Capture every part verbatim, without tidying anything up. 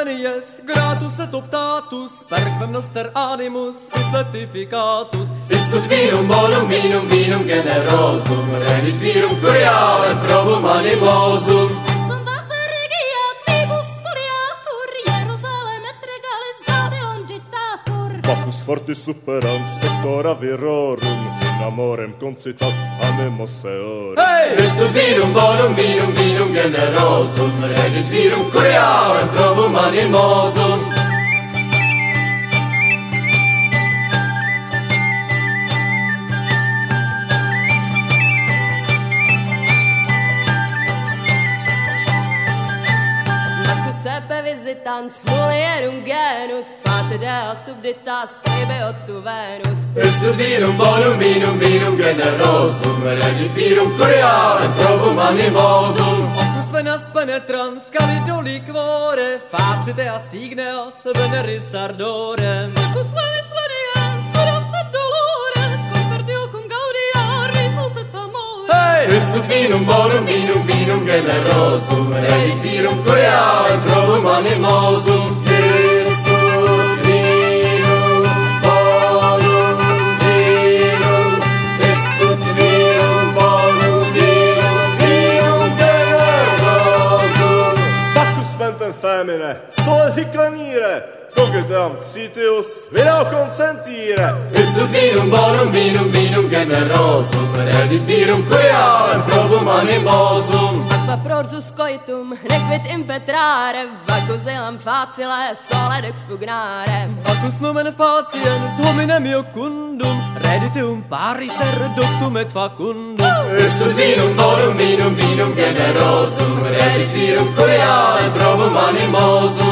venies, gratus et optatus, perquem noster animus, ut letificatus. Istud vinum bonum, vinum, vinum generosum, redit virum curialem probum animosum. Sunt vasa regia, quibus foliatur, Jerusalem et regalis Babylon dictatur. Bacchus fortis superant spectora virorum, in amorem concitat animos eorum. Hey! Istud vinum bonum, vinum, vinum generosum, redit virum curialem probum animosum. Visitans mulierum genus, face dea subditas, ebe ottu Venus. Istud vinum bonum, vinum, vinum generosum, redit virum curialem probum animosum. Opus venas penetrans, calido liquore, facit eas igneas, veneris ardore. Opus venis veniens, curas et dolores, convertio cum gaudia, risus et amore. Hey! Istud vinum bonum, vinum, vinum generosum, redit virum curialem probum animosum. Istud vinum bonum, vinum, istud vinum bonum, vinum, vinum generosum. Bacchus mentem femine, solet hic venire, cogitam Citius, vino consentire. Istud vinum bonum, vinum, vinum generosum, redit virum curialem probum animosum. Aqua prorsus coitum, nequit impetrare, Bacchus elam facile, soled expugnare. Bacchus nomen faciens, hominem iocundum, reditium pariter, ductum et facundum. Istud vinum bonum, vinum, vinum generosum, redit virum curialem probum animosum.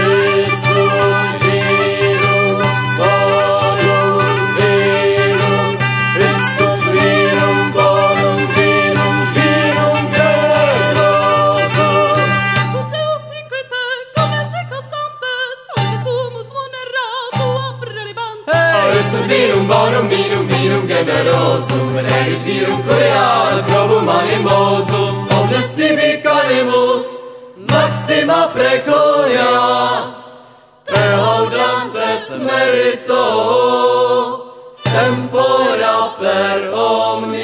Istud vinum bonum, vinum, istud vinum bonum, vinum, vinum generosum. Bacchus Deus vinquite, comes ecastantes, lege sumus vonera tua prelibante. Istud vinum bonum, vinum, vinum generosum, redit virum curialem probum animosum. Omnes tibi calimus, maxima preconia, te laudantes merito, tempora per omnia.